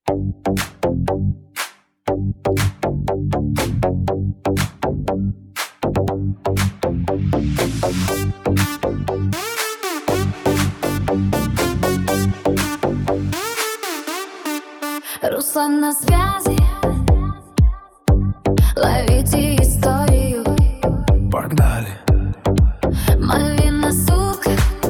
Руслан на связи, ловите историю. Погнали. Мальвина сука,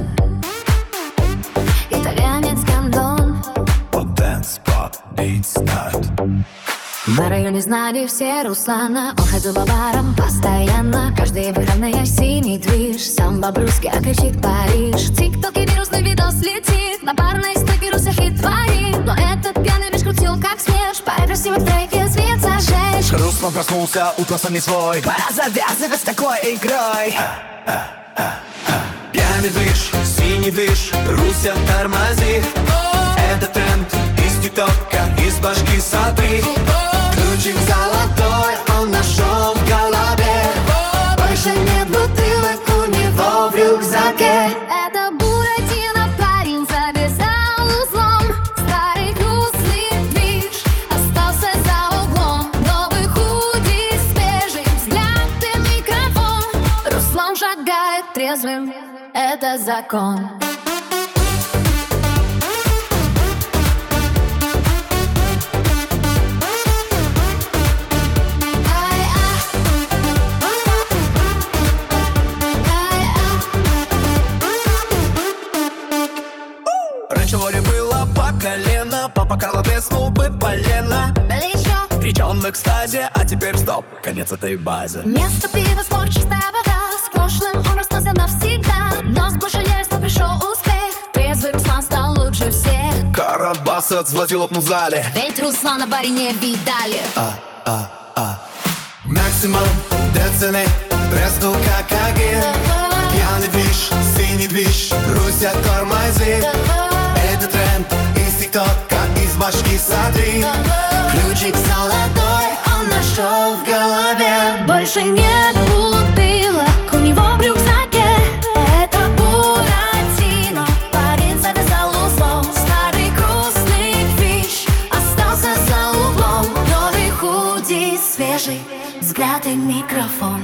итальянец Гандон. Под дэнс, под бит ставит. На районе знали все Руслана. Он ходил по барам постоянно. Каждые выходные синий движ. Сам бобруйский, а кричит Париж. В тиктоке вирусный видос летит. На барной стойке Руся хит творит. Но этот пьяный бич крутил как смерч. Парень в треке свет зажечь. Руслан проснулся, утром сам не свой. Пора завязывать с такой игрой. Пьяный движ, синий движ, Руся тормозит. Это тренд из тиктока, из башки сотри. Ключик золотой он нашел в голове. Больше нет бутылок у него в рюкзаке. Это Буратино, парень завязал узлом. Старый грустный движ остался за углом. Новый худи, свежий взгляд и микрофон. Руслан шагает трезвым, это закон. Раньше воре было по колено. Папа Карло треснул бы полено. Кричал в экстазе, а теперь стоп, конец этой базе. Вместо пива спорт, чистая вода. С прошлым он расстался навсегда. Но с большой яростью пришел успех. Трезвый Руслан стал лучше всех. Карабас отзвонил лопнул в зале. Ведь Руслана баре не видали. Максимум до цены, треснул как агир. Пьяный движ, синий движ, Руся тормозит. Это тренд из тиктока, из башки сотри. Ключик золотой он нашел в голове. Больше нет бутылок у него в рюкзаке. Это Буратино, парень завязал узлом. Старый грустный движ остался за углом. Новый худи, свежий взгляд и микрофон.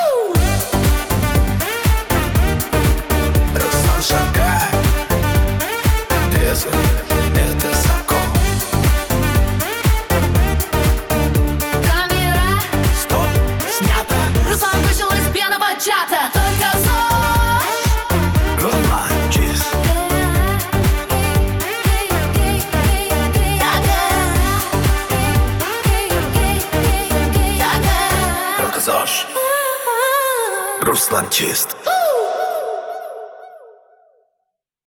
Руслан шагает, трезвый, это закон. Камера, Стоп, снято. Руслан вышел из пьяного чата. Только зож. Руслан чист. Только ЗОЖ. Руслан чист.